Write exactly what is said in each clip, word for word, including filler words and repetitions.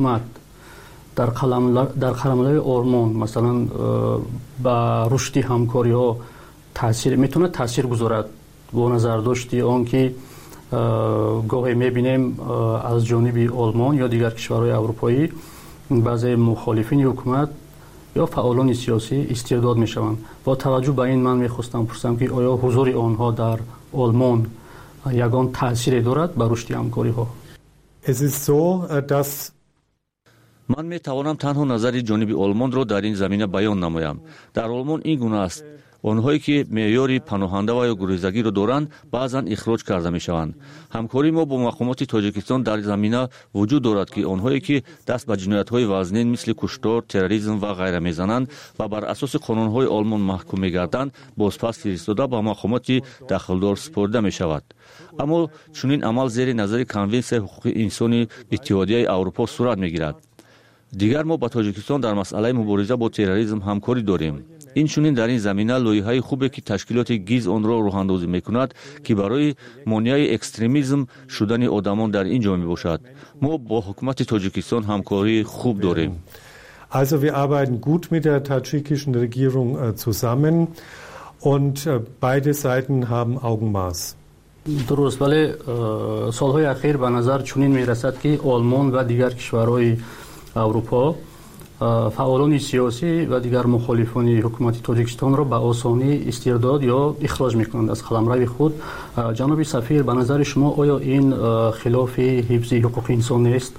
حکومت در قلمرو در قلمرو آلمان مثلا با رشد همکاری ها تاثیر میتونه تاثیر گذارد با نظر داشتی آن که گاهی میبینیم از جانب آلمان یا دیگر کشورهای اروپایی بعضی مخالفین حکومت یا فعالان سیاسی استرداد میشوند. با توجه به این من میخواستم پرسم که آیا حضور آنها در آلمان یگان تاثیر دارد بر رشد همکاری ها؟ Es ist so, dass من می توانم تنها نظر جانب آلمان را در این زمینه بیان نمایم. در آلمان این گونه است. آنهایی که معیار پناهنده و یا گریزگی را دارند بعضا اخراج کرده می شوند. همکاری ما با مقامات تاجیکستان در زمینه وجود دارد که آنهایی که دست به جنایت های وزنین مثل کشتار، تروریسم و غیره میزنند و بر اساس قانون های آلمان محکوم می گردند بازپس فرستاده به مقامات دخلدار سپرده می شود. اما چنین عمل زیر نظر کنونسیون حقوق انسانی اتحادیه اروپا صورت می گیرد. دیگر ما با تاجیکستان در مسئله مبارزه با تروریسم همکاری داریم. این چنین در این زمینه لایحه‌ای خوبه که تشکیلات گیز آن را راه‌اندازی می‌کند که برای مانع اکستریمیسم شدن آدمان در این جامعه باشد. ما با حکومت تاجیکستان همکاری خوب داریم. Also wir arbeiten gut mit der tadschikischen Regierung zusammen und beide Seiten haben Augenmaß. درست، ولی سالهای اخیر به نظر چنین می‌رسد که آلمان و دیگر کشورهای اروپا فعالان سیاسی و دیگر مخالفان حکومت تاجیکستان را به آسانی استرداد یا اخراج میکنند از قلمرو خود. جناب سفیر، به نظر شما آیا این خلاف حفظ حقوق انسان نیست؟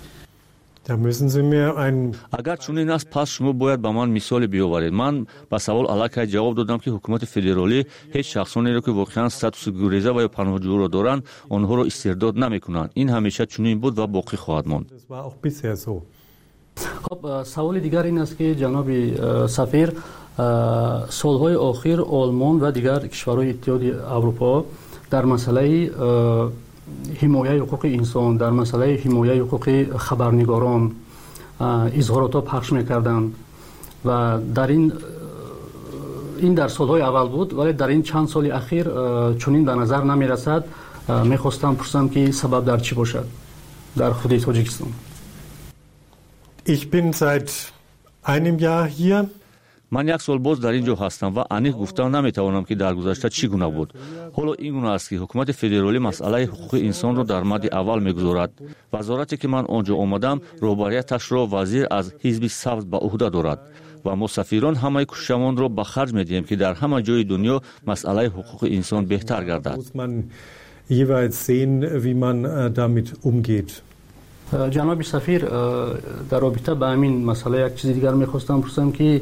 اگر چنین است پس شما باید به من مثال بیاورید. من به سوال الکی جواب دادم که حکومت فدرالی هیچ شخصانی را که واقعا استاتوس گریزه و یا پناهجو را دارند آنها را استرداد نمیکنند. این همیشه چنین بود و باقی خواهد ماند. خب سوال دیگر این است که جناب سفیر، سالهای اخیر آلمان و دیگر کشورهای اتحادیه اروپا در مسئله حمایت حقوق انسان، در مسئله حمایت حقوق خبرنگاران اظهارات پخش میکردند و در این این در سالهای اول بود، ولی در این چند سال اخیر چنین به نظر نمیرسد. میخواستم پرسم که سبب در چی باشد در خود تاجیکستان؟ Ich bin seit einem Jahr hier. من یک سال باز در اینجا هستم و انیق گفتن نمیتوانم که در گذشته چی گونه بود. حالا این گونه است که حکومت فدرالی مسئله حقوق انسان را در مد اول میگذارد. وزارتی که من آنجا آمدم رهبریتش را وزیر از حزب سبز به عهده دارد و ما سفیران همه کوششمان را به خرج میدهیم که در همه جای دنیا مسئله حقوق انسان بهتر گردد. jeweils sehen, wie man damit umgeht. جناب سفیر، در رابطه با همین مسئله یک چیز دیگر میخواستم پرسم که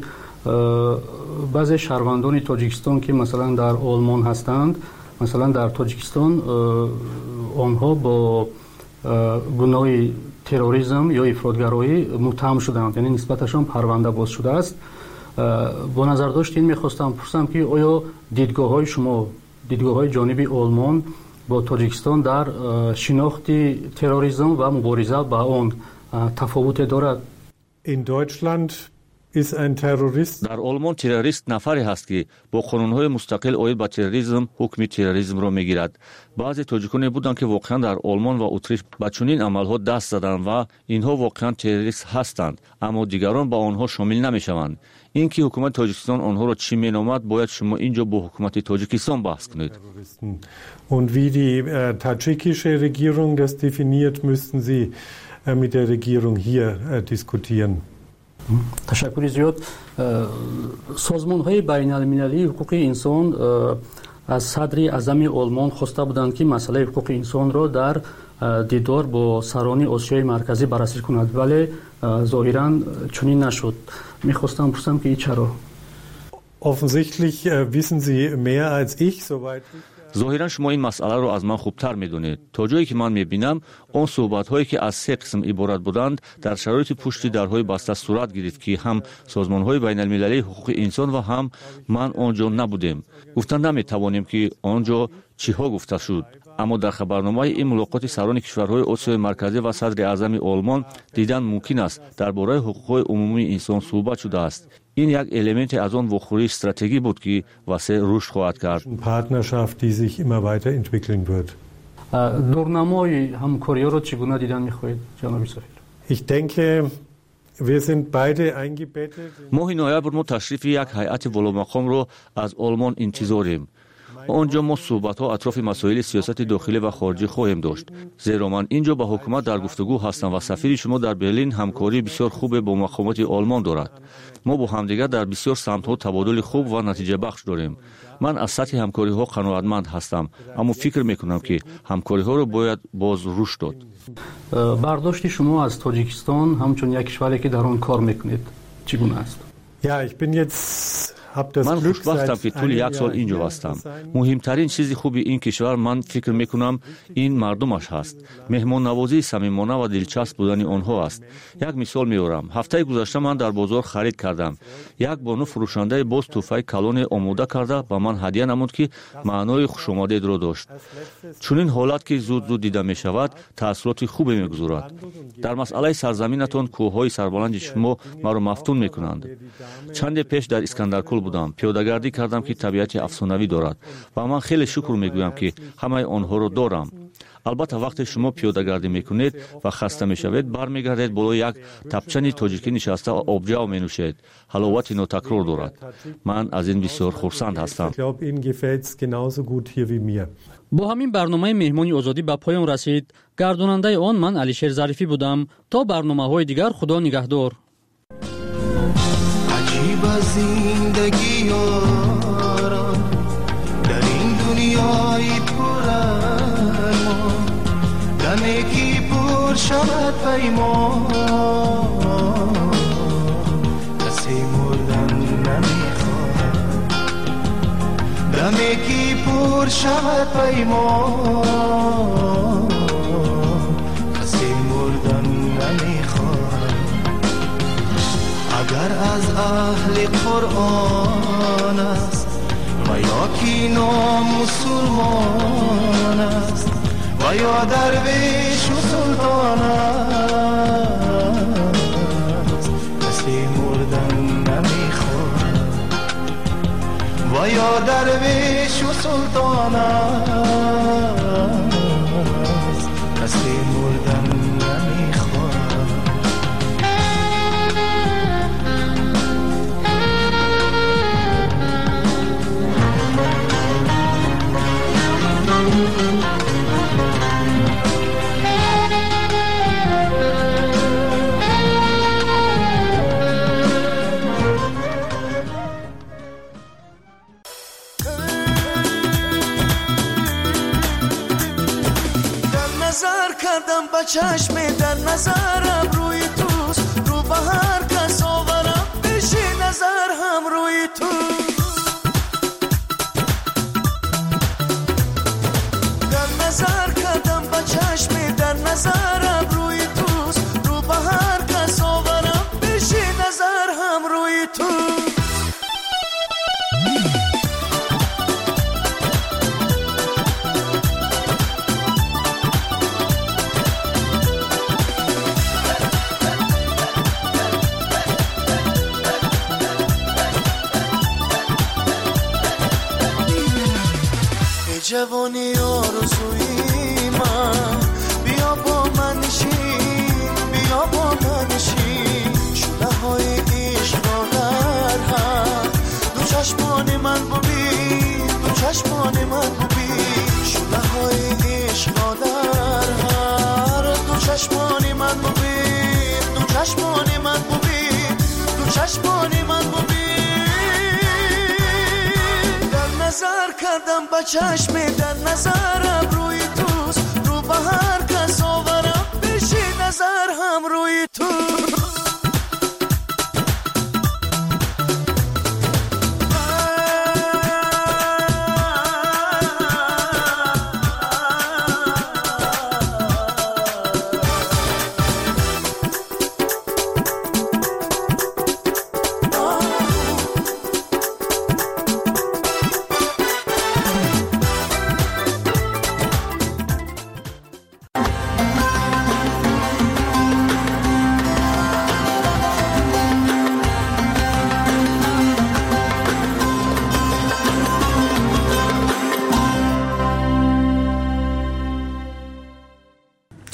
بعضی شهروندان تاجیکستان که مثلا در آلمان هستند، مثلا در تاجیکستان آنها با گناه تروریسم یا افراطگرایی متهم شدند، یعنی نسبتشان پرونده باز شده است. با نظر داشت این میخواستم پرسم که آیا دیدگاه های شما، دیدگاه های جانب آلمان با تاجیکستان در شناخت تروریسم و مبارزه با آن تفاوت دارد؟ In Deutschland ist ein Terrorist. در آلمان تروریست نفری هست که با قانون‌های مستقل عاید به تروریسم حکم تروریسم را میگیرد. بعضی تاجیکان بودند که واقعا در آلمان و اتریش به چنین عملها دست زدند و اینها واقعا تروریست هستند، اما دیگران با آنها شامل نمیشوند. اینکه حکومت تاجیکستان آنها را چی مینامد باید شما اینجا با حکومت تاجیکستان بحث کنید. Und wie die äh, tadschikische Regierung das definiert, müssten Sie äh, mit der Regierung hier äh, diskutieren. تشکر زیاد. سازمان های بین المللی حقوق انسان از صدر اعظم آلمان خواسته بودند که مسئله حقوق انسان را در دیدار با سران آسیای مرکزی بررسی کند، ولی ظاهرا چنین نشد. میخواستم پرسم که چرا؟ Offensichtlich äh, wissen Sie mehr als ich, soweit ظاهرا شما این مسئله رو از من خوبتر میدونید. تا جایی که من میبینم آن صحبت هایی که از سه قسم عبارت بودند در شرایط پشت درهای بسته صورت گرفت که هم سازمان های بین المللی حقوق انسان و هم من آنجا نبودیم. گفتن نمیتوانیم که آنجا چی ها گفته شد، اما در خبرنامه این ملاقات سران کشورهای آسیای مرکزی و صدر اعظم آلمان دیدن ممکن است درباره حقوق عمومی انسان صحبت شده است. این یک الیمنت از آن واخوری استراتژی بود که واسه رشد خواهد کرد. Partnerschaft, die sich immer weiterentwickeln wird. دورنمای همکاری را چگونه دیدن می‌خواهید جناب سفیر؟ Ich denke, wir sind beide eingebettet. ماه نوامبر ما تشریف یک هیئت ولامقام رو از آلمان انتظاریم. آنجا ما صحبت‌ها اطراف مسائل سیاست داخلی و خارجی خواهیم داشت. زیرا من اینجا با حکومت در گفتگو هستم و سفیر شما در برلین همکاری بسیار خوب با مقامات آلمان دارد. ما با همدیگر در بسیار سمت‌ها تبادل خوب و نتیجه بخش داریم. من از سطح همکاری‌ها قناعتمند هستم، اما فکر می‌کنم که همکاری‌ها رو باید باز رشد داد. برداشت شما از تاجیکستان همچون یک کشوری که در آن کار می‌کنید چگونه است؟ Ja, ich bin jetzt من خوشبختم که طول یک سال اینجا هستم. مهمترین چیز خوبی این کشور من فکر میکنم این مردمش هست. مهمان نوازی صمیمانه و دلچسب بودن آنها است. یک مثال میارم. هفته گذشته من در بازار خرید کردم. یک بانو فروشنده باز توفای کلون آماده کرده و من هدیه نمود که معنای خوشامدید را داشت. چون این حالت که زود زود دیده می شود تاثیرات خوبی میگذارد. در مسئله سرزمینتان کوههای سربلند شما مرا مفتون میکنند. چند پیش در اسکندرکل بودم. پیاده‌گردی کردم که طبیعت افسانه‌ای دارد و من خیلی شکر میگویم که همه آنها را دارم. البته وقتی شما پیاده‌گردی میکنید و خسته میشوید برمیگردید بالای یک تپچنی تاجیکی نشسته و آبجو مینوشید. حلاوت ناتکرار دارد. من از این بسیار خرسند هستم. با همین برنامه مهمانی آزادی به پایان رسید. گرداننده آن من علیشیر ظریفی بودم. تا برنامه‌های دیگر خدا نگهدار. عجیب زندگی یاران در این دنیای پر ارمان دمی پر شود پیمان کسی مردن نمیخواد دمی پر شود پیمان کسی مردن نمیخواد اگر از اهل قرآن است و یا کی نامسلمان است و یا درویش و سلطان است کسی مردن نمیخواد و یا درویش و سلطان است کسی مردن نمیخواد. با چشم در نظرم روی توست رو به هر کس آورم بشی نظر هم روی تو در نظر کردم با چشم در نظرم روی توست رو به هر کس آورم بشی نظر هم روی تو جوانی آرزوی من بیا با من نشین بیا با من نشین شده های عشق را در هم دو چشمان من ببین دو چشمان من ببین شده های عشق را در هم دو چشمان من ببین دو چشمان من ببین دو چشمان من ببین نظر کردم با چشم در نظرم روی توست رو به هر کس آورم بشی نظر هم روی تو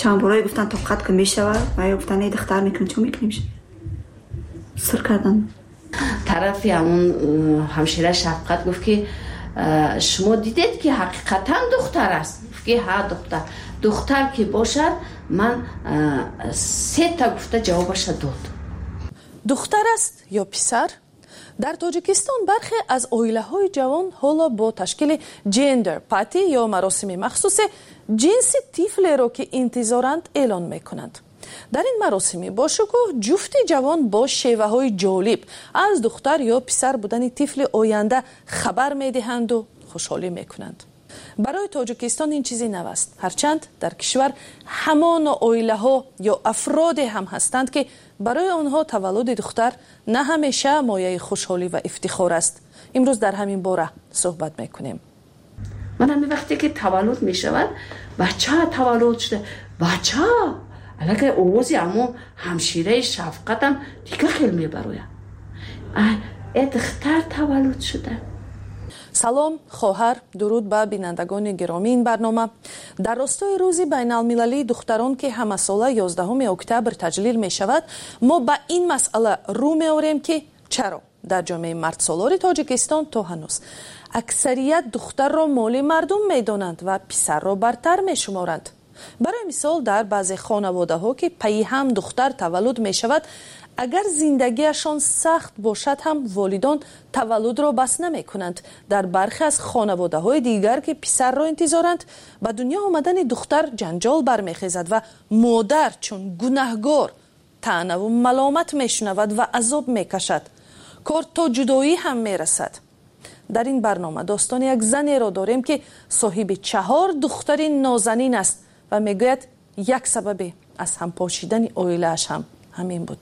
چند بارایی گفتن تا قد که میشود و گفتن ای دختر میکنیم چون میکنیم سر کردن. طرفی همون همشیره شفقت گفت که شما دیدید که حقیقتا دختر است؟ گفت که ها دختر دختر که باشد من سه تا گفته جوابش داد. دختر است یا پسر؟ در تاجیکستان برخی از اویله‌های جوان حالا با تشکیل جندر پاتی یا مراسم مخصوص جنس طفل را که انتظارند اعلان میکنند. در این مراسم با شکوه جفت جوان با شیوه‌های جالب از دختر یا پسر بودن طفل آینده خبر میدهند و خوشحالی میکنند. برای تاجیکستان این چیزی نو است، هرچند در کشور همان اویله‌ها یا افراد هم هستند که برای آنها تولد دختر نه همیشه مایه خوشحالی و افتخار است. امروز در همین باره صحبت میکنیم. من همین وقتی که تولد میشود بچه تولد شده بچه علاقه اوزی همون همشیره شفقتم دیگه خیلی میبروید ای دختر تولد شده. سلام خواهر، درود به بینندگان گرامی این برنامه. در راستای روز بین المللی دختران که همه ساله یازدهم اکتبر تجلیل می شود ما به این مسئله رو می آوریم که چرا در جامعه مرد سالار تاجیکستان تا هنوز اکثریت دختر را مال مردم می دانند و پسر را برتر می شمارند. برای مثال در بعضی خانواده ها که پی هم دختر تولد می شود اگر زندگیشان سخت باشد هم والدان تولد را بس نمی کنند. در برخی از خانواده های دیگر که پسر را انتظارند به دنیا آمدن دختر جنجال برمیخیزد و مادر چون گناهگار طعنه و ملامت میشنود و عذاب میکشد. کار تا جدایی هم میرسد. در این برنامه داستان یک زنی را داریم که صاحب چهار دختر نازنین است و میگوید یک سبب از هم پاشیدن اویله‌اش هم همین بود.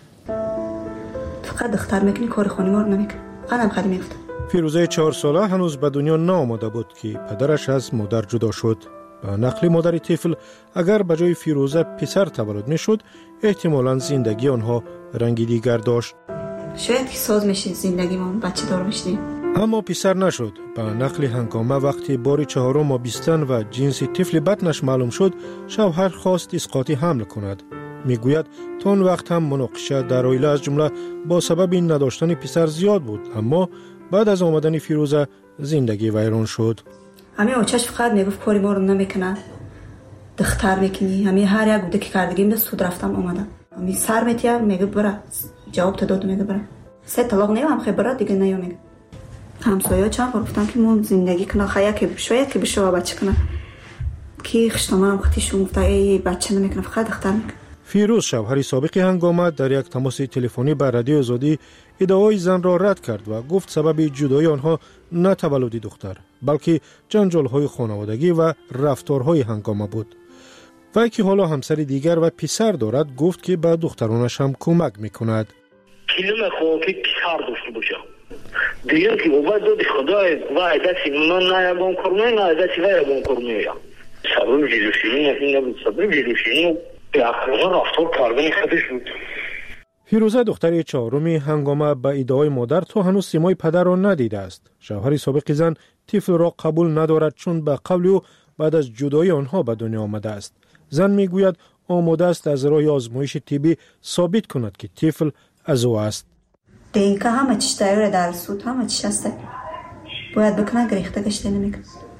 فقط دختر میکنی کار خانه ما رو نمیکنی. قدم قدم میفته. فیروزه چهار ساله هنوز به دنیا نآمده بود که پدرش از مادر جدا شد. به نقل مادر طفل اگر به جای فیروزه پسر تولد میشد احتمالاً زندگی آنها رنگی دیگر داشت. شاید که ساز میشید زندگی ما بچه دار میشدیم. اما پسر نشد. به نقل هنگامه وقتی بار چهارم آبستن و جنس طفل بطنش معلوم شد شوهر خواست اسقاطی حمل کند. میگوید تا اون وقت هم مناقشه در عائله از جمله با سبب این نداشتن پسر زیاد بود، اما بعد از آمدن فیروزه زندگی ویران شد. همه آچش فقط میگفت کاری ما رو نمیکنه، دختر میکنی. همه هر یک بوده که کردگیم ده سود رفتم آمدم. همه سر میتیم میگه برا جواب تا داد میگه برا سه طلاق نیم هم خیلی برا دیگه نیم میگه. همسایه چند بار گفتم که من زندگی کنه خیلی که بشوید که بشو بچه کنه که خشتامرم خطیشون گفته ای بچه نمیکنه فقط دختر میکنه. فیروز شوهر سابق هنگامه در یک تماس تلفنی با رادیو آزادی ادعای زن را رد کرد و گفت سبب جدایی آنها نه تولد دختر بلکه جنجال‌های خانوادگی و رفتارهای هنگامه بود. و که حالا همسر دیگر و پسر دارد گفت که به دخترانش هم کمک میکند. کلمه خواه که پسر داشته باشه دیگر که اوبا دو دی خدای و عدسی منان نه یکون کرمه نه عدسی و یکون کرمه سبب جلوشینی نفین نبود سبب جلوشینی رفتار کردن خودش بود. فیروزه دختر چهارمی هنگامه به ادعای مادر تا هنوز سیمای پدر را ندیده است. شوهر سابق زن طفل را قبول ندارد چون به قبل او بعد از جدایی آنها به دنیا آمده است. زن میگوید آماده است از راه آزمایش طبی ثابت کند که طفل از او است. دیگه همه چیز تایور در سود همه چیز است. باید بکنه گریخته گشته نمیکنه.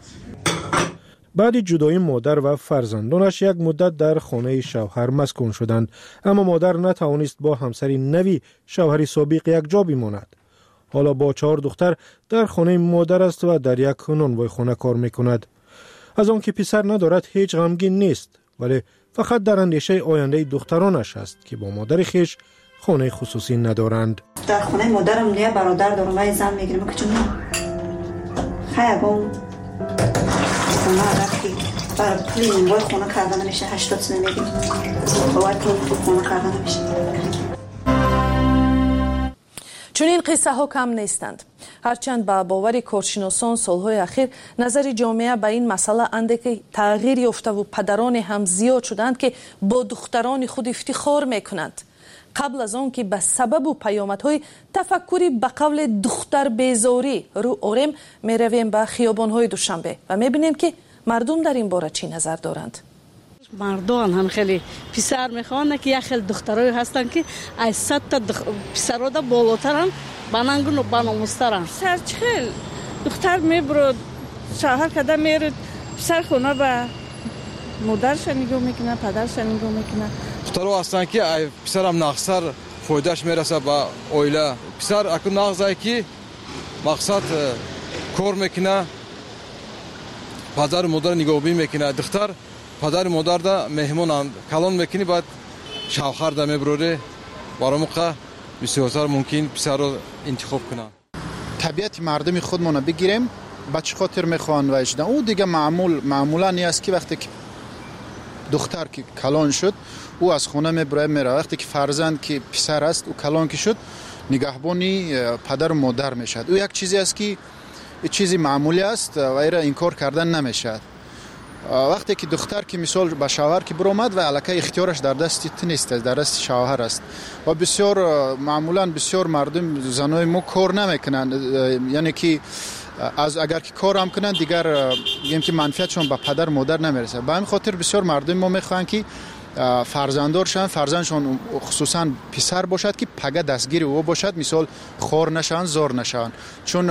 بعد جدایی مادر و فرزندانش یک مدت در خانه شوهر مسکون شدند، اما مادر نتوانست با همسر نوی شوهر سابق یک جا بماند. حالا با چهار دختر در خانه مادر است و در یک نانوای خانه کار میکند. از آن که پسر ندارد هیچ غمگین نیست، ولی فقط در اندیشه آینده دخترانش است که با مادر خیش خانه خصوصی ندارند. در خانه مادرم نه برادر دارم و زن میگیرم که چون خیابون مادر که برای پلی نموای خونه کردن میشه هشتاد سنه میگیم باید پلی خونه کردن میشه. چون این قصه ها کم نیستند. هرچند با باور کارشناسان سالهای اخیر نظر جامعه به این مسئله انده که تغییر یافته و پدران هم زیاد شدند که با دختران خود افتخار میکنند. قبل از آن که به سبب و پیامدهای تفکری به قول دختر بیزاری رو آریم می رویم به خیابانهای دوشنبه و می بینیم که مردم در این باره چی نظر دارند. مردان هم خیلی پسر میخوان که یک خیلی دخترای هستن که از صد تا دخ... پسرها دا بالاترن بانانگون و باناموسترن. پسر چخیل دختر میبرد شوهر کده میرد پسر خونه به مادرش نگاه میکنه پدرش نگاه میکنه. دخترها هستن که پسرم ناخسر فایدهش میرسه به اویله. پسر اکو ناخزای که مقصد کار میکنه پدر مادر نگاهی میکنه. دختر پدر مادر دا مهمون کلان میکنی بعد شوهر دا میبروره برای موقع بسیارتر ممکن پسر رو انتخاب کنه. طبیعت مردم خودمون بگیریم بچه خاطر میخوان و اجدن او دیگه معمول معمولا نیست که وقتی که دختر که کلان شد او از خونه میبره میره. وقتی که فرزند که پسر است او کلان که شد نگهبانی پدر و مادر میشد. او یک چیزی است که چیزی معمولی است و ایره انکار کردن نمیشد. وقتی که دختر که مثال به شوهر که برآمد و الکی اختیارش در دست نیست در دست شوهر است و بسیار معمولا بسیار مردم زنای ما کار نمیکنن یعنی که از اگر که کار هم کنن دیگر میگیم که منفعتشون به پدر مادر نمیرسه. به همین خاطر بسیار مردم ما میخوان که فرزندارشان فرزندشون خصوصا پسر باشد که پگه دستگیر او باشد مثال خور نشن زار نشن چون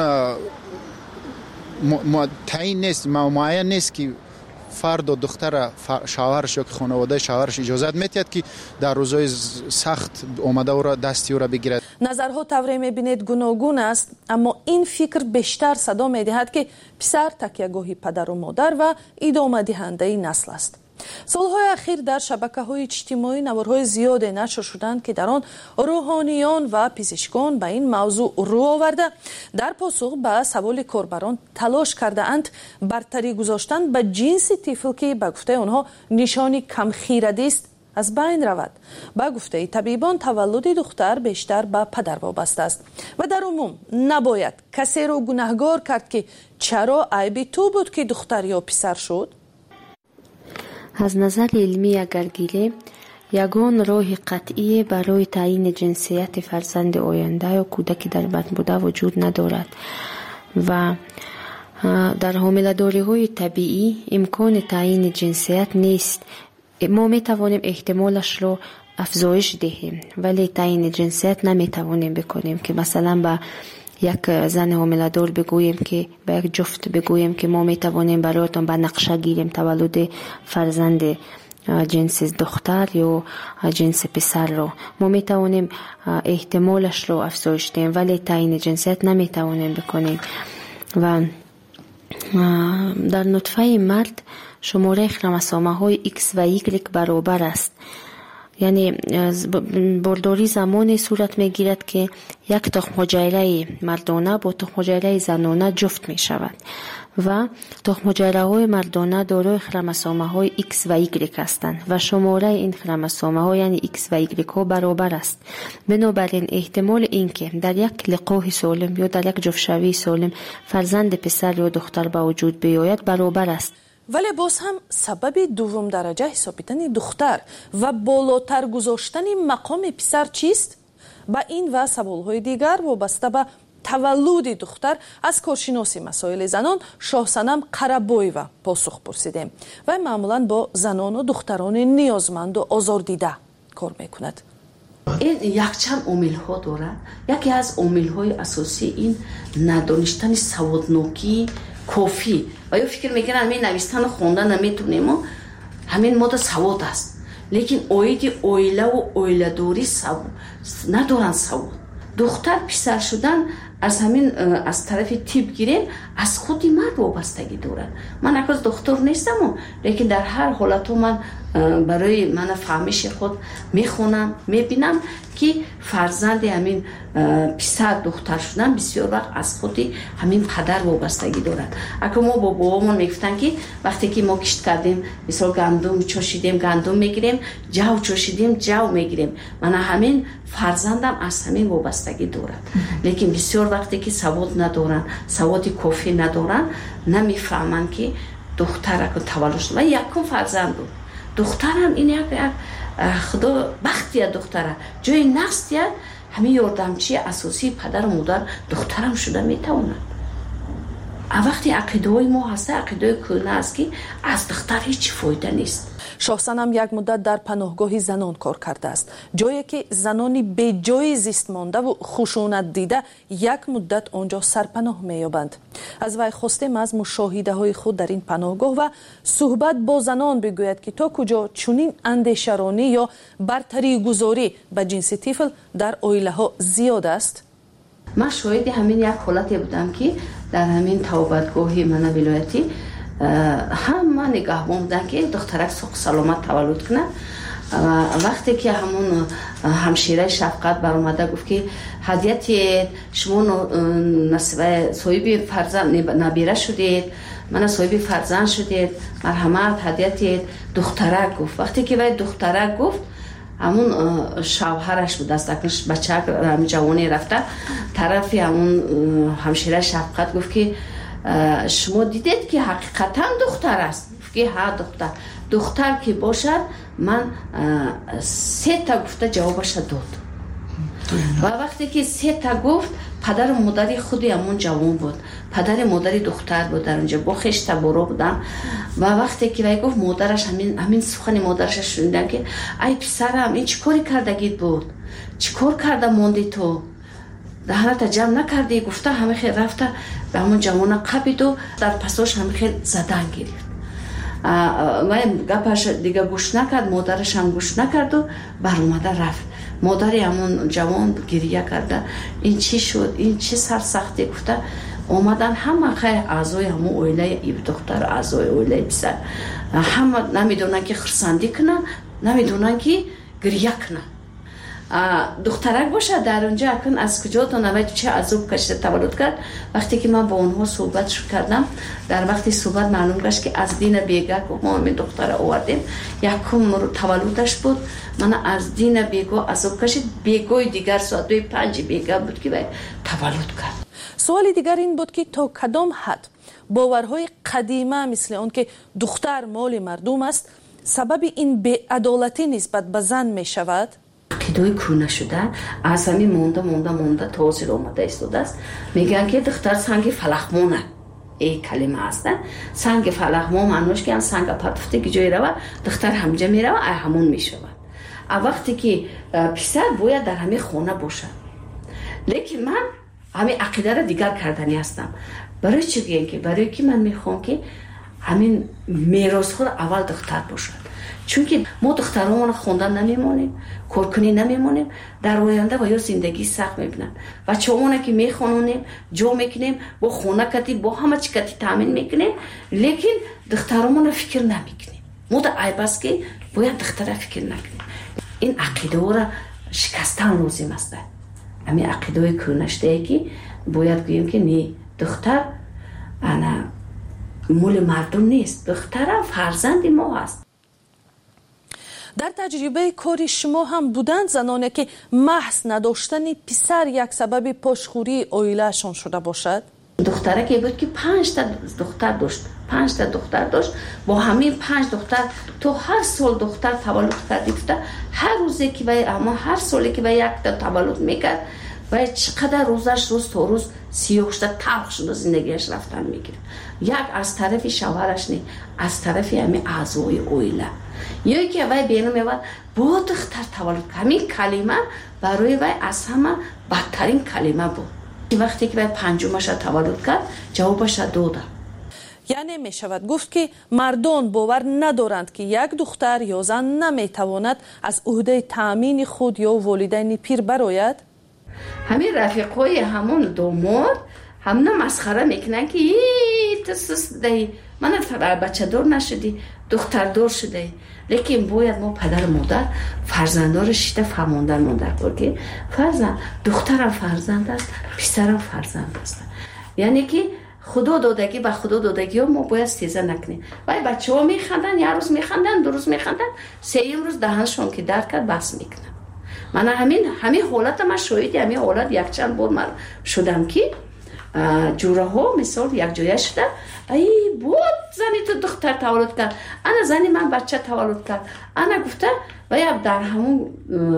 تعیین نیست معین نیست که فرد و دختر شوهرش یا خانواده شوهرش اجازت میتید که در روزهای سخت اومده او را دستی او را بگیرد. نظرها طوری میبینید گوناگون است اما این فکر بیشتر صدا میدهد که پسر تکیهگاهی پدر و مادر و ادامه دهنده نسل است. سالهای اخیر در شبکه‌های اجتماعی نوارهای زیادی نشر شدند که در آن روحانیان و پزشکان به این موضوع رو آورده در پاسخ به سوال کاربران تلاش کرده اند برتری گذاشتن به جنس طفل که به گفته آنها نشانی کم خیرگی است از بین رود. به گفته طبیبان تولد دختر بیشتر به پدر وابسته است و در عموم نباید کسی را گناهکار کرد که چرا عیب تو بود که دختر یا پسر شد. از نظر علمی اگر گیریم یگان راه قطعی برای تعیین جنسیت فرزند آینده یا کودکی در بطن بوده وجود ندارد و در حامله‌داری های طبیعی امکان تعیین جنسیت نیست. ما می توانیم احتمالش رو افزایش دهیم ولی تعیین جنسیت نمی توانیم بکنیم که مثلا با یک زن حامله‌دار بگوییم که با یک جفت بگوییم که ما می توانیم برایتان به نقشه گیریم تولد فرزند جنس دختر یا جنس پسر رو. ما می توانیم احتمالش رو افزایش دهیم ولی تعیین جنسیت نمی توانیم بکنیم. و در نطفه مرد شماره خروموسوم های ایکس و ایگرگ برابر است. یعنی بارداری زمانی صورت می گیرد که یک تخم حجره مردانه با تخم حجره زنانه جفت می شود و تخم حجره های مردانه دارای خروموسوم های ایکس و ایگرگ هستند و شماره این خروموسوم ها یعنی ایکس و ایگرگ ها برابر است. بنابراین احتمال اینکه در یک لقاح سالم یا در یک جفت‌شوی سالم فرزند پسر یا دختر به وجود بیاید برابر است. ولی باز هم سبب دوم درجه حسابیدن دختر و بالاتر گذاشتن مقام پسر چیست؟ با این و سوالهای دیگر وابسته به تولد دختر از کارشناس مسائل زنان شاهصنم قره‌بویه پاسخ پرسیدیم و معمولا با زنان و دختران نیازمند و آزاردیده کار میکند. این یک چند عامل ها دارد. یکی از عامل های اساسی این ندانستن سوادناکی کافی و یا فکر میکنن همین نویستن و خوندن نمیتونیم و همین ماده سواد است لیکن اوید اویله و اویله دوری سواد ندارن. سواد دختر پسر شدن از همین از طرف تیپ گیریم از خودی مرد وابستگی دارن. من اکاز دختر نیستم لیکن در هر حالت من برای من فهمش خود میخونم میبینم که فرزند همین پسر دختر شدن بسیار وقت از خودی همین پدر وابستگی دارد. اگه ما با بابامون میگفتن که وقتی که ما کشت کردیم مثلا گندم چاشیدیم گندم میگیریم جو چاشیدیم جو میگیریم من همین فرزندم از همین وابستگی دارد. لیکن بسیار وقتی که سواد ندارن سوادی کافی ندارن نمیفهمن که دختر اگه تولد شد و یکم فرزند بود دخترم این یک خدا بختیه دختره جای نقصیه همین یاردمچی اساسی پدر و مادر دخترم شده میتواند. وقتی عقیده‌های ما هست عقیده کهنه است که از دختر هیچ فایده نیست. شاهسنم یک مدت در پناهگاه زنان کار کرده است، جایی که زنانی به جای زیست مانده و خشونت دیده یک مدت آنجا سرپناه می‌یابند. از وی خواستیم از مشاهده های خود در این پناهگاه و صحبت با زنان بگوید که تا کجا چنین اندیشرانی یا برتری گذاری به جنس طفل در عائله ها زیاد است. من شاهد همین یک حالتی بودم که در همین توبتگاه من ولایتی همه نگهبان بودن که دخترک سوق سلامت تولد کنه. وقتی که همون همشیره شفقت بر اومده گفت که هدیت شما نصیب صاحب فرزند نبیره شدید، من صاحب فرزند شدید، مرحمت هدیت دخترک گفت. وقتی که باید دخترک گفت همون شوهرش بود است اکنش بچه همین جوانی رفته طرفی همون همشیره شفقت گفت که شما دیدید که حقیقتا دختر است؟ که ها دختر دختر که باشد من سه تا گفته جوابش داد و وقتی که سه تا گفت پدر و مادری خودی همون جوان بود، پدر مادری دختر بود در اونجا با خشت برو بودن و وقتی که وای گفت مادرش همین همین سخن مادرش شنیدم که ای پسرم این چی کاری کردگید بود، چی کار کرده موندی تو دهنت جمع نکردی؟ گفته همه خیلی رفته به همون جوان قبید و در پساش همه خیلی زدن گرفت و گپش دیگه گوش نکرد، مادرش هم گوش نکرد و بر اومده رفت. مادری همون جوان گریه کرده این چی شد، این چی سرسختی؟ گفته اومدن همه خیلی اعضای همون اویله ای دختر اعضای اویله پسر همه نمیدونن که خرسندی کنن، نمیدونن که گریه کنن. دخترک باشه در اونجا اکن از کجا تا نوید چه عذاب کشته تولد کرد. وقتی که من با اونها صحبت شد کردم در وقتی صحبت معلوم گشت که از دین بیگا که ما همین دختر آوردیم یکم تولدش بود، من از دین بیگا عذاب کشید، بیگای دیگر ساعت دوی پنج بیگا بود که باید تولد کرد. سوال دیگر این بود که تا کدام حد باورهای قدیمه مثل اون که دختر مال مردم است سبب این بی‌عدالتی نسبت به زن می شود؟ عقیده‌های کهنه شده از همین مونده مونده مونده تازه اومده ایستاده است. میگن که دختر سنگ فلخمونه، این کلمه هست. سنگ فلخمون معنیش که سنگ پتفته که جای روه دختر همجا میروه ای همون میشود. وقتی که پسر باید در همین خونه باشه، لیکن من همین عقیده را دیگر کردنی هستم. برای چی گیم که برای که من میخوام که همین میراث خود اول دختر باشد، چون که ما دخترامون خوندن نمیمونیم، کارکنی نمیمونیم، در آینده با یا زندگی سخت میبینن. بچه‌مون که میخونونیم جو میکنیم با خونه کتی با همه چی کتی تامین میکنیم، لیکن دخترامون فکر نمیکنیم. ما در عیب است که باید دختر فکر نکنیم. این عقیده را شکستن لازم است. همین عقیده کهنه که باید گوییم که نه دختر انا مول مردم نیست، دختر فرزند ما است. در تجربه کاری شما هم بودند زنانی که محض نداشتن پسر یک سبب پاشخوری عائله‌شان شده باشد؟ دختره که بود که پنج تا دختر داشت، پنج تا دختر داشت، با همین پنج دختر تو هر سال دختر تولد کرد. گفته هر روزی که باید اما هر سالی که باید یک تا تولد میکرد و چقدر روزش روز تا روز سیاه شده تلخ شده زندگیش رفتن میگیره. یک از طرف شوهرش نه، از طرف همین اعضای عائله. یا که وای بینم میاد با دختر تولد، همین کلمه برای وای از همه بدترین کلمه بود. وقتی که وای پنجمش تولد کرد جوابش داده. یعنی می شود گفت که مردان باور ندارند که یک دختر یا زن نمیتواند از عهده تامین خود یا والدین پیر برآید. همین رفیقای همون دومار همون مسخره میکنن که ای تسس دی من بچه دار نشدی، دختر دار شده. لیکن باید ما پدر مادر فرزندان رو شیده فهموندن مادر که فرزند دخترم فرزند است، پسرم فرزند است. یعنی که خدا دادگی به خدا دادگی ها ما باید استیزه نکنیم. ولی بچه ها میخندن، یه روز میخندن، دو روز میخندن، سیم روز دهنشون که درد کرد بس میکنن. من همین همین حالت من شاید همین حالت یک چند بار من شدم که جوره ها مثال یک جایه شده ای بود زنی تو دختر تولد کرد، انا زنی من بچه تولد کرد، انا گفته و یا در همون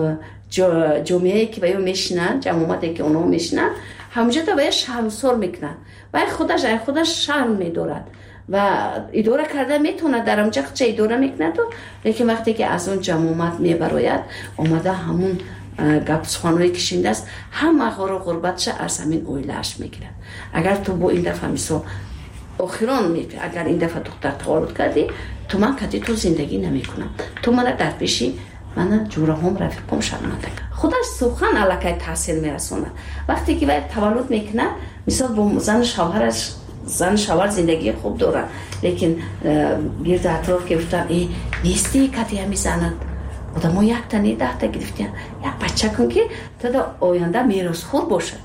جامعه که باید میشنن، جمعیتی که اونها میشنن، همونجا باید شرمسار میکنن و خودش ای خودش شرم میدارد و اداره کرده میتونه در اونجا چه اداره میکنه تو، لیکن وقتی که از اون جمعیت میبراید اومده همون گپ سخنوی کشنده است، همه غار غربتش از همین اویلهش میگیرن. اگر تو با این دفعه مثلا آخران میگه اگر این دفعه دختر تولد کردی تو من کدی تو زندگی نمیکنم، تو من در پیشی من جوره هم رفیقم شرمنده. خودش سخن علاقه تاثیر میرسونه. وقتی که باید تولد میکنه مثلا با زن شوهرش زن شوهر زندگی خوب دارن، لیکن گرد اطراف که گفتن ای نیستی کتی همی زند و ما یک تنی ده تا گرفتیم یک بچه کن که تا دا آینده میراث خور باشه.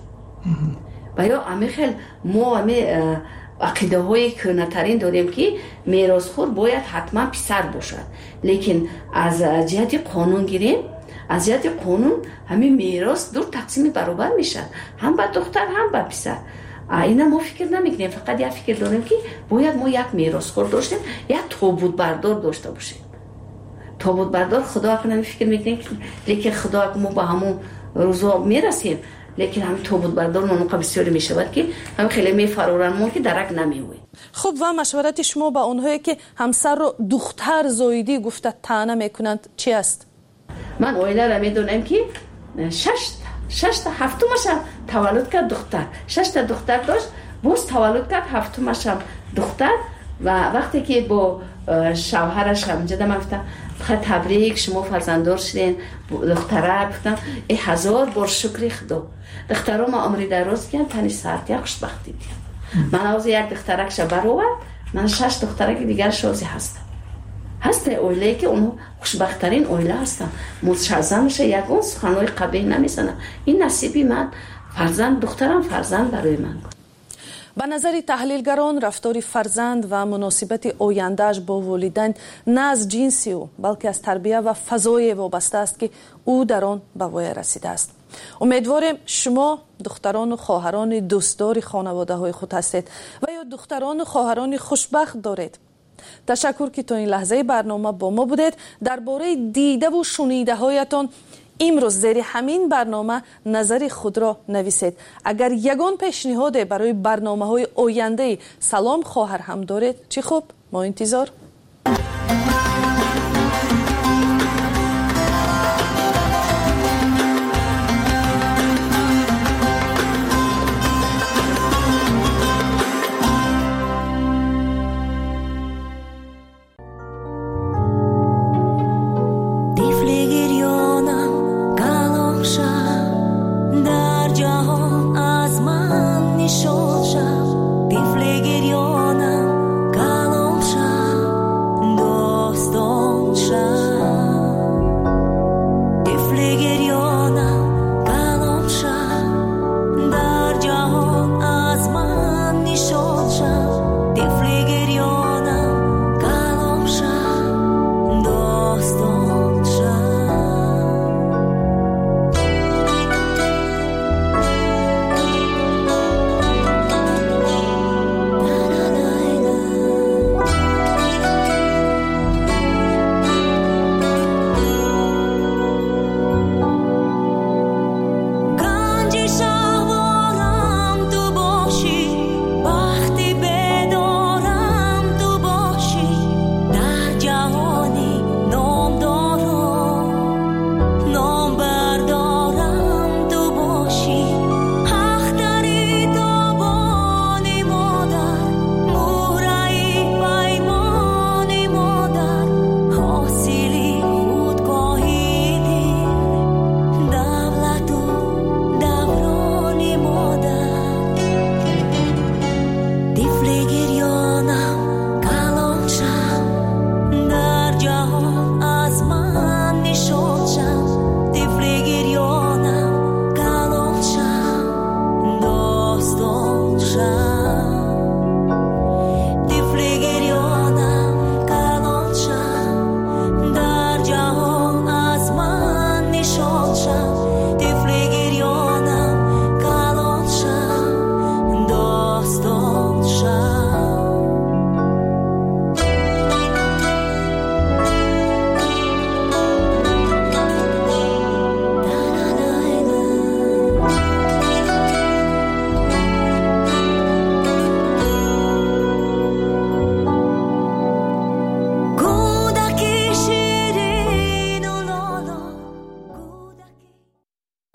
و یا امی خیلی ما امی عقیده های کنترین داریم که میراث خور باید حتما پسر باشد، لیکن از جهت قانون گیریم، از جهت قانون همین میراث دو تقسیم برابر میشن، هم به دختر هم به پسر. اینا ما فکر نمیکنیم، فقط یک فکر داریم که باید ما یک میراث خور داشتیم، یک تابوت بردار داشته باشیم. تابوت بردار خدا کنه فکر میکنیم، لیکن خدا ما با همون روزا میرسیم، لیکن همین تابوت بردار موقع بسیاری میشود که هم خیلی میفرورن ما که درک نمیوی. خب و مشورت شما با اونهایی که همسر رو دختر زاییدی گفته طعنه میکنند چی است؟ من اویله را میدونم که شش شش تا هفتمش تولد کرد دختر، شش تا دختر داشت، باز تولد کرد هفتمش دختر و وقتی که با شوهرش هم جدا گفتم تبریک شما فرزنددار شدین دختره، گفتم ای هزار بار شکر خدا، دخترها ما عمری دراز کردن تنی ساعت یک خوشبختی دیدم. من از یک دخترکش برآورد، من شش دخترک دیگر شازی هستم. هسته اویله که اونها خوشبختترین اویله هستن. متشازمش یکون سخنوی قبیح نمیزنن. این نصیبی من، فرزند دخترم فرزند برای من. به نظر تحلیلگران رفتار فرزند و مناسبت آیندهش با والدین نه از جنسی او بلکه از تربیت و فضای وابسته است که او در آن به وای رسیده است. امیدواریم شما دختران و خواهران دوستدار خانواده های خود هستید و یا دختران و خواهران خوشبخت دارید. تشکر که تا این لحظه برنامه با ما بودید. درباره دیده و شنیده هایتان امروز زیر همین برنامه نظر خود را نویسید. اگر یگان پیشنهاد برای برنامه های آینده سلام خواهر هم دارید چی خوب، ما انتظار